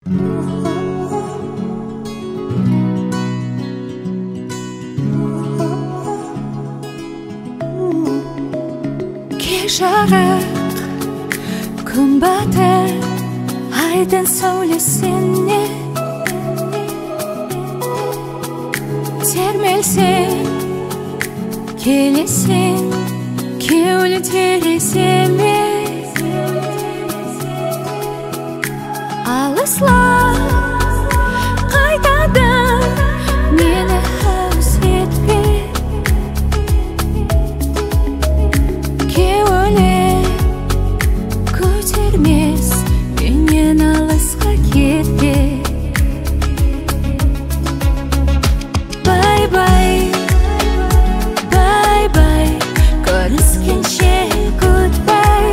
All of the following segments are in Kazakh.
Жарық күн батыр айдың сәулесіне термелсең келесің кеулі тереземе алыслар қайтадан мені өзгертпе көтермес менен алысқа кетпе бай-бай бай-бай көріскенше goodbye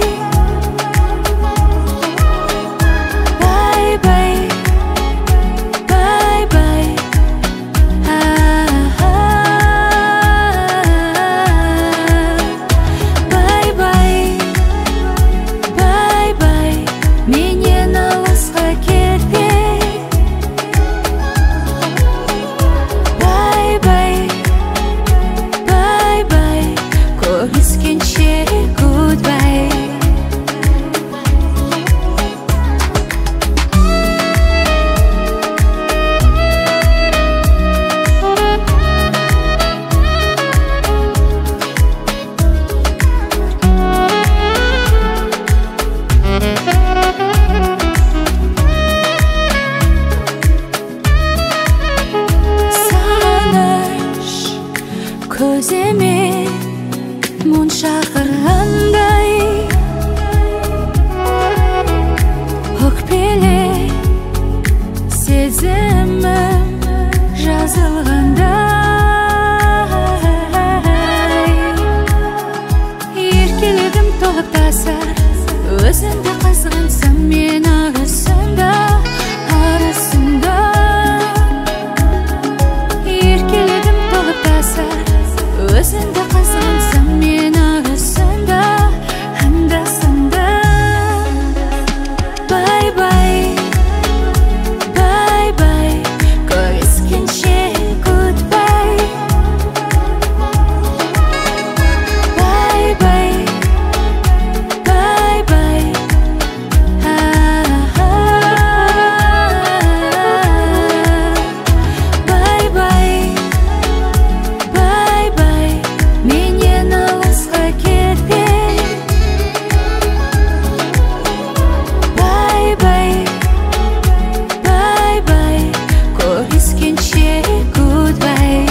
бай-бай бай-бай менен алысқа кетпе бай-бай бай-бай көріскенше goodbye көзіме мұң шақырғандай өкпеле сезімім жазылғандай еркелігім толып тасар өзіңді қызғансам мен арасында еркелігім толып тасар өзіңді қызғансам мен арасында анда-санда бай-бай бай-бай көріскенше goodbye бай-бай бай-бай бай-бай менен алысқа кетпе бай-бай бай-бай көріскенше goodbye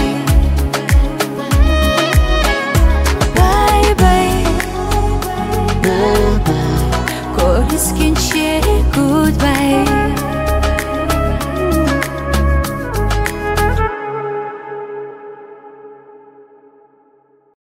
бай-бай көріскенше goodbye